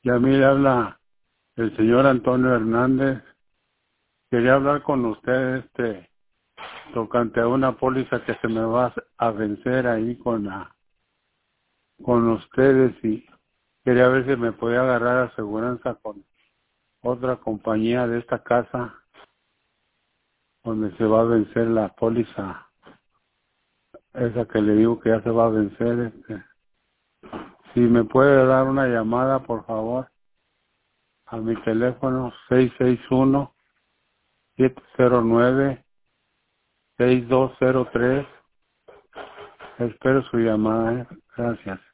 Ya mire, habla el señor Antonio Hernández. Quería hablar con usted, tocante a una póliza que se me va a vencer ahí con ustedes, y quería ver si me podía agarrar aseguranza con otra compañía de esta casa donde se va a vencer la póliza esa que le digo que ya se va a vencer. Si me puede dar una llamada, por favor, a mi teléfono 661-709-6203. Espero su llamada. Gracias.